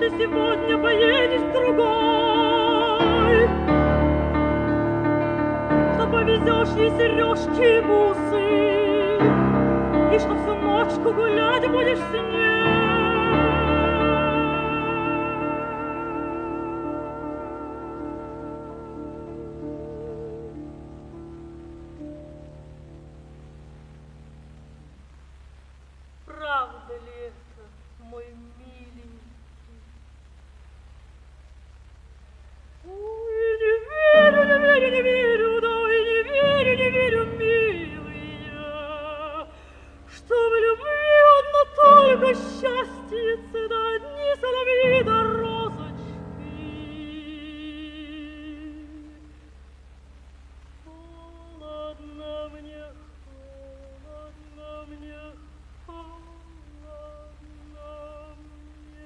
ты сегодня поедешь в другой, что повезешь ей сережки и бусы, и что всю ночку гулять будешь с ней. Правда ли это, мой миленький? Ой, не верю, не верю, не верю, да ой, не верю, не верю, милая, что в любви одно только счастье, да одни соловьи да розочки. Холодно мне, холодно мне, холодно мне.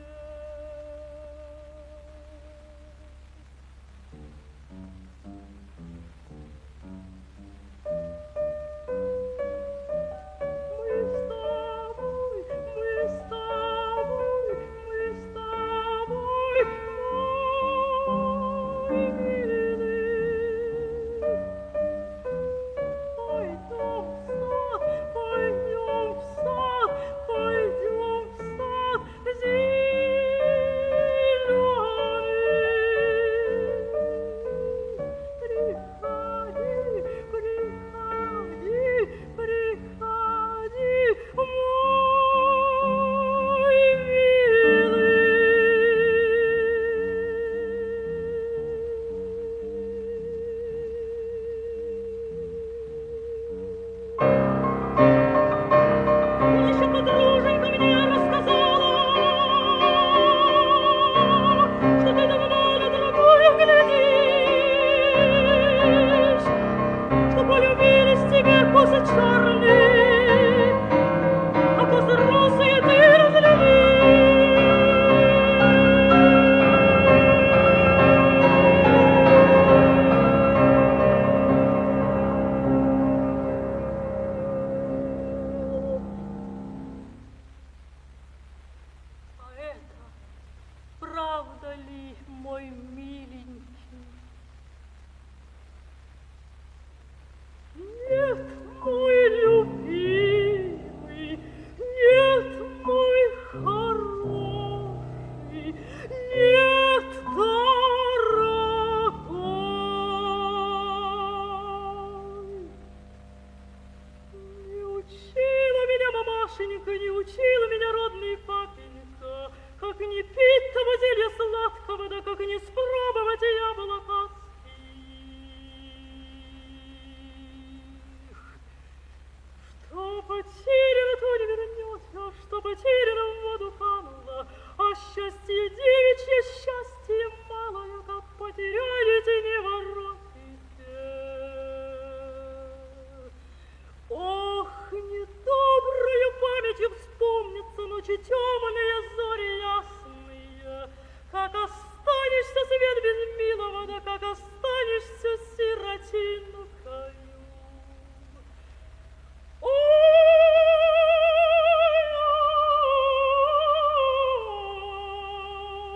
Правда ли, мой миленький? Нет, мой любимый, нет, мой хороший, нет, дорогой. Не учила меня мамашенька, не учила меня родный папенька, как не пить того зелья сладкого, да как не спробовать яблока сих. Что потеряно, то не вернется, что потеряно в воду кануло, а счастье девичье, счастье малое, как потеряете, не воротите. Ох, недоброю памятью вспомнится ночи темные, зори ясные, как останешься, свет без милого, да как останешься сиротинкою. Ой,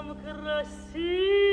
красив.